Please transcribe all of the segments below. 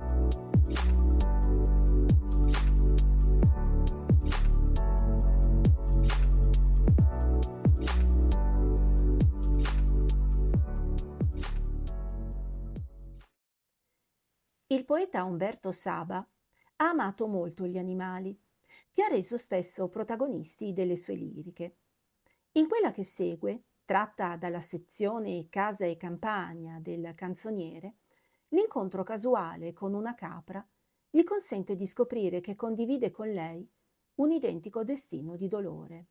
Il poeta Umberto Saba ha amato molto gli animali, che ha reso spesso protagonisti delle sue liriche. In quella che segue, tratta dalla sezione Casa e campagna del canzoniere, l'incontro casuale con una capra gli consente di scoprire che condivide con lei un identico destino di dolore.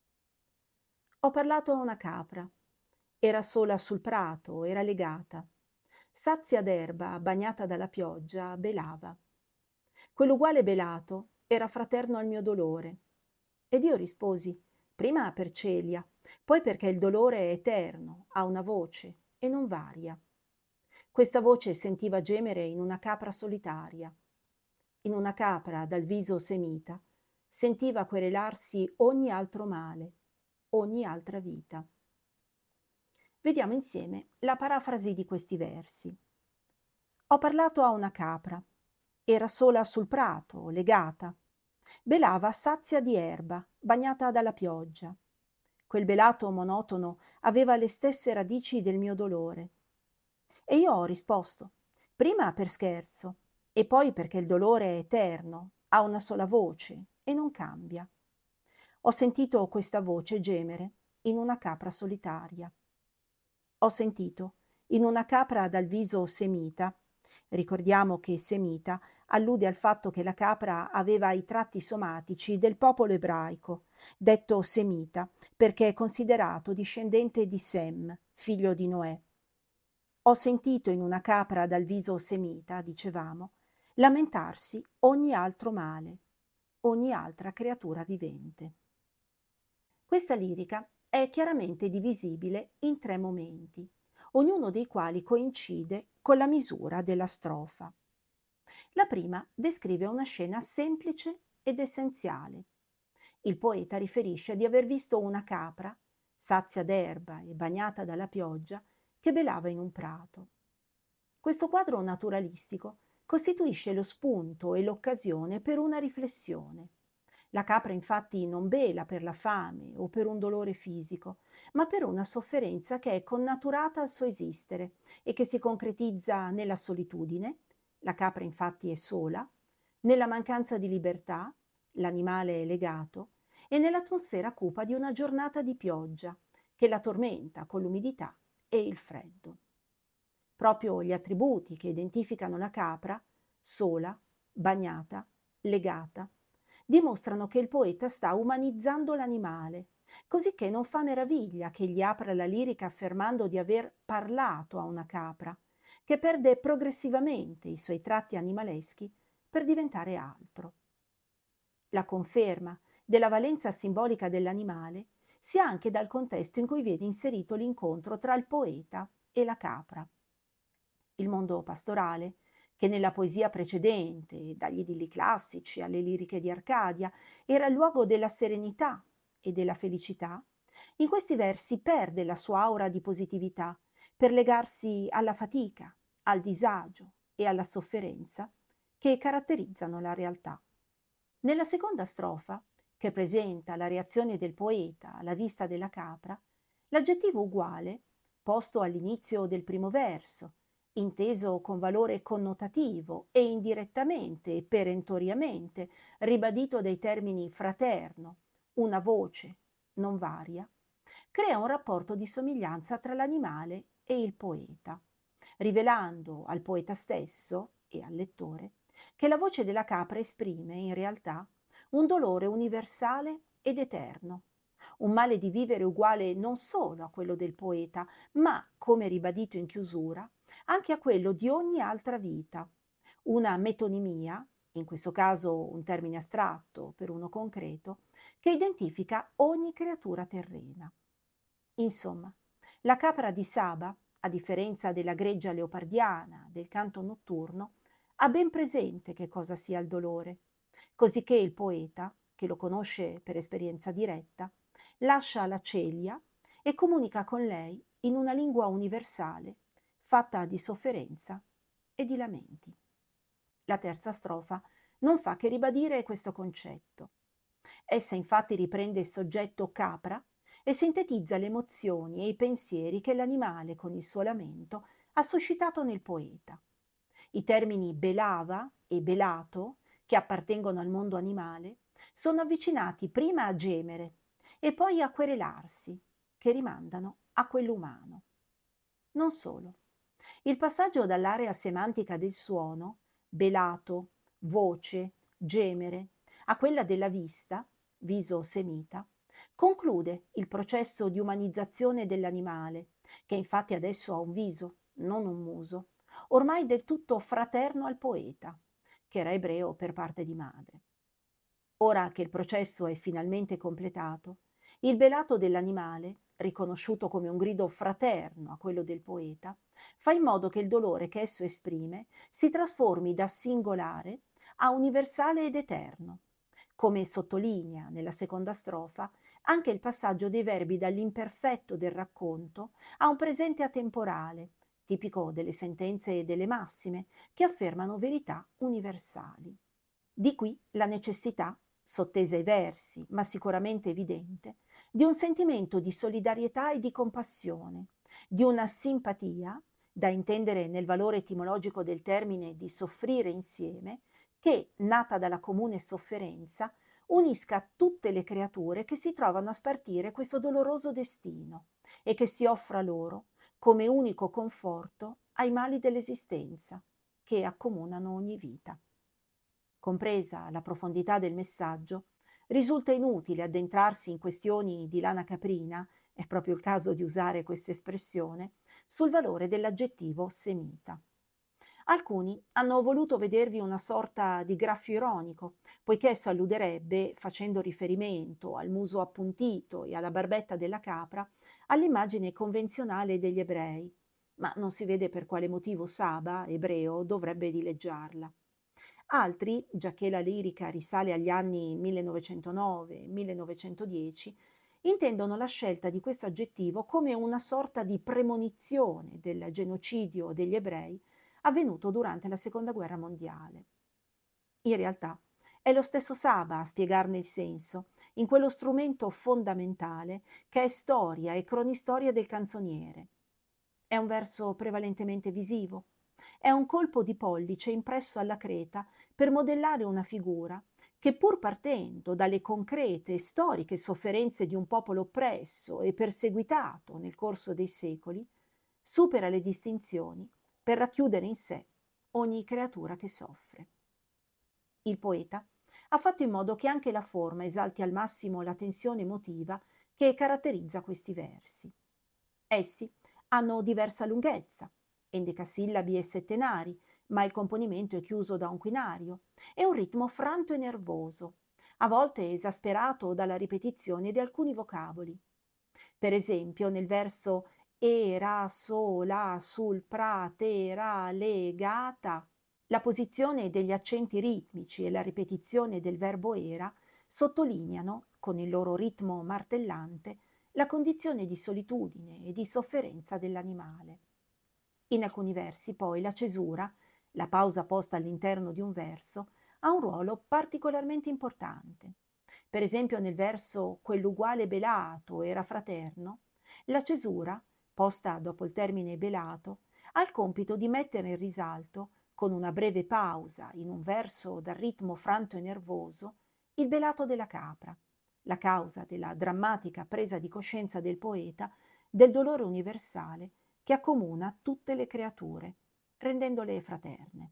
Ho parlato a una capra. Era sola sul prato, era legata. Sazia d'erba, bagnata dalla pioggia, belava. Quell'uguale belato era fraterno al mio dolore. Ed io risposi, prima per Celia, poi perché il dolore è eterno, ha una voce e non varia. Questa voce sentiva gemere in una capra solitaria. In una capra dal viso semita sentiva querelarsi ogni altro male, ogni altra vita. Vediamo insieme la parafrasi di questi versi. Ho parlato a una capra. Era sola sul prato, legata. Belava sazia di erba, bagnata dalla pioggia. Quel belato monotono aveva le stesse radici del mio dolore. E io ho risposto, prima per scherzo, e poi perché il dolore è eterno, ha una sola voce e non cambia. Ho sentito questa voce gemere in una capra solitaria. Ho sentito, in una capra dal viso semita, ricordiamo che semita allude al fatto che la capra aveva i tratti somatici del popolo ebraico, detto semita perché è considerato discendente di Sem, figlio di Noè. Ho sentito in una capra dal viso semita, dicevamo, lamentarsi ogni altro male, ogni altra creatura vivente. Questa lirica è chiaramente divisibile in tre momenti, ognuno dei quali coincide con la misura della strofa. La prima descrive una scena semplice ed essenziale. Il poeta riferisce di aver visto una capra, sazia d'erba e bagnata dalla pioggia, che belava in un prato. Questo quadro naturalistico costituisce lo spunto e l'occasione per una riflessione. La capra infatti non bela per la fame o per un dolore fisico, ma per una sofferenza che è connaturata al suo esistere e che si concretizza nella solitudine, la capra infatti è sola, nella mancanza di libertà, l'animale è legato, e nell'atmosfera cupa di una giornata di pioggia che la tormenta con l'umidità e il freddo. Proprio gli attributi che identificano la capra, sola, bagnata, legata, dimostrano che il poeta sta umanizzando l'animale, così che non fa meraviglia che egli apra la lirica affermando di aver parlato a una capra, che perde progressivamente i suoi tratti animaleschi per diventare altro. La conferma della valenza simbolica dell'animale si ha anche dal contesto in cui viene inserito l'incontro tra il poeta e la capra. Il mondo pastorale, che nella poesia precedente, dagli idilli classici alle liriche di Arcadia, era il luogo della serenità e della felicità, in questi versi perde la sua aura di positività per legarsi alla fatica, al disagio e alla sofferenza che caratterizzano la realtà. Nella seconda strofa, che presenta la reazione del poeta alla vista della capra, l'aggettivo uguale, posto all'inizio del primo verso, inteso con valore connotativo e indirettamente e perentoriamente ribadito dai termini fraterno, una voce, non varia, crea un rapporto di somiglianza tra l'animale e il poeta, rivelando al poeta stesso e al lettore che la voce della capra esprime, in realtà, un dolore universale ed eterno, un male di vivere uguale non solo a quello del poeta, ma, come ribadito in chiusura, anche a quello di ogni altra vita, una metonimia, in questo caso un termine astratto per uno concreto, che identifica ogni creatura terrena. Insomma, la capra di Saba, a differenza della greggia leopardiana, del canto notturno, ha ben presente che cosa sia il dolore, cosicché il poeta, che lo conosce per esperienza diretta, lascia la Celia e comunica con lei in una lingua universale, fatta di sofferenza e di lamenti. La terza strofa non fa che ribadire questo concetto. Essa infatti riprende il soggetto capra e sintetizza le emozioni e i pensieri che l'animale con il suo lamento ha suscitato nel poeta. I termini belava e belato, che appartengono al mondo animale, sono avvicinati prima a gemere e poi a querelarsi, che rimandano a quello umano. Non solo. Il passaggio dall'area semantica del suono, belato, voce, gemere, a quella della vista, viso semita, conclude il processo di umanizzazione dell'animale, che infatti adesso ha un viso, non un muso, ormai del tutto fraterno al poeta, che era ebreo per parte di madre. Ora che il processo è finalmente completato, il belato dell'animale, riconosciuto come un grido fraterno a quello del poeta, fa in modo che il dolore che esso esprime si trasformi da singolare a universale ed eterno, come sottolinea nella seconda strofa anche il passaggio dei verbi dall'imperfetto del racconto a un presente atemporale, tipico delle sentenze e delle massime, che affermano verità universali. Di qui la necessità, sottesa ai versi, ma sicuramente evidente, di un sentimento di solidarietà e di compassione, di una simpatia, da intendere nel valore etimologico del termine di soffrire insieme, che, nata dalla comune sofferenza, unisca tutte le creature che si trovano a spartire questo doloroso destino e che si offra loro come unico conforto ai mali dell'esistenza, che accomunano ogni vita. Compresa la profondità del messaggio, risulta inutile addentrarsi in questioni di lana caprina, è proprio il caso di usare questa espressione, sul valore dell'aggettivo semita. Alcuni hanno voluto vedervi una sorta di graffio ironico, poiché esso alluderebbe, facendo riferimento al muso appuntito e alla barbetta della capra, all'immagine convenzionale degli ebrei, ma non si vede per quale motivo Saba, ebreo, dovrebbe dileggiarla. Altri, giacché la lirica risale agli anni 1909-1910, intendono la scelta di questo aggettivo come una sorta di premonizione del genocidio degli ebrei avvenuto durante la Seconda Guerra Mondiale. In realtà è lo stesso Saba a spiegarne il senso, in quello strumento fondamentale che è storia e cronistoria del canzoniere. È un verso prevalentemente visivo. È un colpo di pollice impresso alla creta per modellare una figura che, pur partendo dalle concrete e storiche sofferenze di un popolo oppresso e perseguitato nel corso dei secoli, supera le distinzioni per racchiudere in sé ogni creatura che soffre. Il poeta ha fatto in modo che anche la forma esalti al massimo la tensione emotiva che caratterizza questi versi. Essi hanno diversa lunghezza, endecasillabi e settenari, ma il componimento è chiuso da un quinario, e un ritmo franto e nervoso, a volte esasperato dalla ripetizione di alcuni vocaboli. Per esempio, nel verso era, so, la, sul, pra, te, ra, le, ga, ta, la posizione degli accenti ritmici e la ripetizione del verbo era sottolineano, con il loro ritmo martellante, la condizione di solitudine e di sofferenza dell'animale. In alcuni versi, poi, la cesura, la pausa posta all'interno di un verso, ha un ruolo particolarmente importante. Per esempio, nel verso quell'uguale belato era fraterno, la cesura, posta dopo il termine belato, ha il compito di mettere in risalto, con una breve pausa in un verso dal ritmo franto e nervoso, il belato della capra, la causa della drammatica presa di coscienza del poeta del dolore universale che accomuna tutte le creature, rendendole fraterne.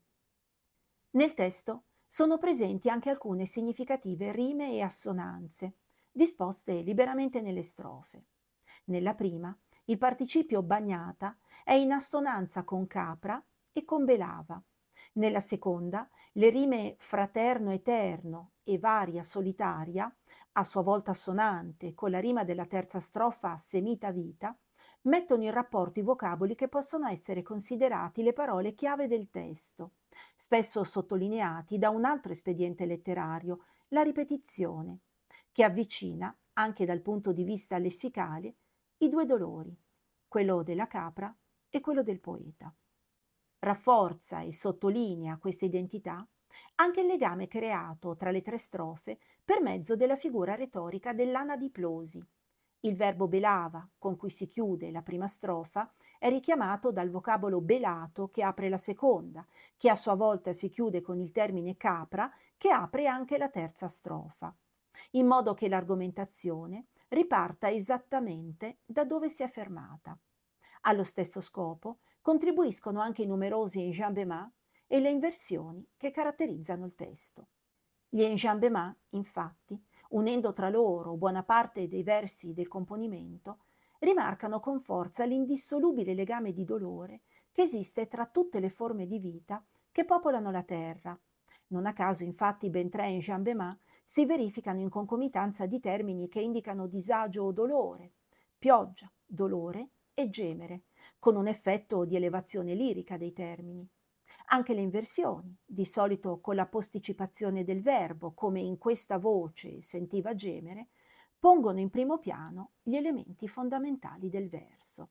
Nel testo sono presenti anche alcune significative rime e assonanze, disposte liberamente nelle strofe. Nella prima, il participio bagnata è in assonanza con capra e con belava. Nella seconda, le rime fraterno eterno e varia solitaria, a sua volta assonante con la rima della terza strofa semita vita, mettono in rapporto i vocaboli che possono essere considerati le parole chiave del testo, spesso sottolineati da un altro espediente letterario, la ripetizione, che avvicina, anche dal punto di vista lessicale, i due dolori, quello della capra e quello del poeta. Rafforza e sottolinea questa identità anche il legame creato tra le tre strofe per mezzo della figura retorica dell'anadiplosi. Il verbo belava, con cui si chiude la prima strofa, è richiamato dal vocabolo belato che apre la seconda, che a sua volta si chiude con il termine capra che apre anche la terza strofa, in modo che l'argomentazione riparta esattamente da dove si è fermata. Allo stesso scopo contribuiscono anche i numerosi enjambements e le inversioni che caratterizzano il testo. Gli enjambements, infatti, unendo tra loro buona parte dei versi del componimento, rimarcano con forza l'indissolubile legame di dolore che esiste tra tutte le forme di vita che popolano la terra. Non a caso, infatti, ben tre enjambements si verificano in concomitanza di termini che indicano disagio o dolore, pioggia, dolore e gemere, con un effetto di elevazione lirica dei termini. Anche le inversioni, di solito con la posticipazione del verbo, come in questa voce sentiva gemere, pongono in primo piano gli elementi fondamentali del verso.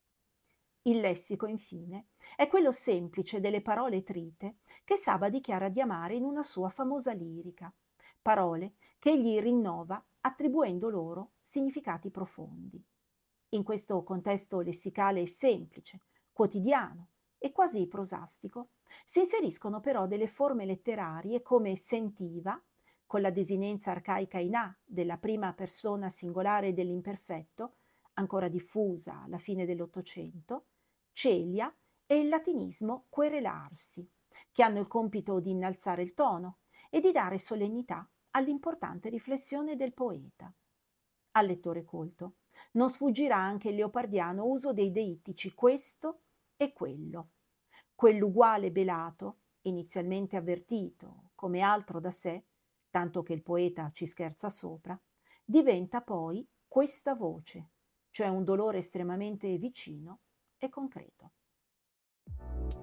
Il lessico, infine, è quello semplice delle parole trite che Saba dichiara di amare in una sua famosa lirica, parole che egli rinnova attribuendo loro significati profondi. In questo contesto lessicale semplice, quotidiano e quasi prosastico, si inseriscono però delle forme letterarie come sentiva, con la desinenza arcaica in A della prima persona singolare dell'imperfetto, ancora diffusa alla fine dell'Ottocento, celia e il latinismo querelarsi, che hanno il compito di innalzare il tono e di dare solennità all'importante riflessione del poeta. Al lettore colto non sfuggirà anche il leopardiano uso dei deittici questo e quello. Quell'uguale belato, inizialmente avvertito come altro da sé, tanto che il poeta ci scherza sopra, diventa poi questa voce, cioè un dolore estremamente vicino e concreto.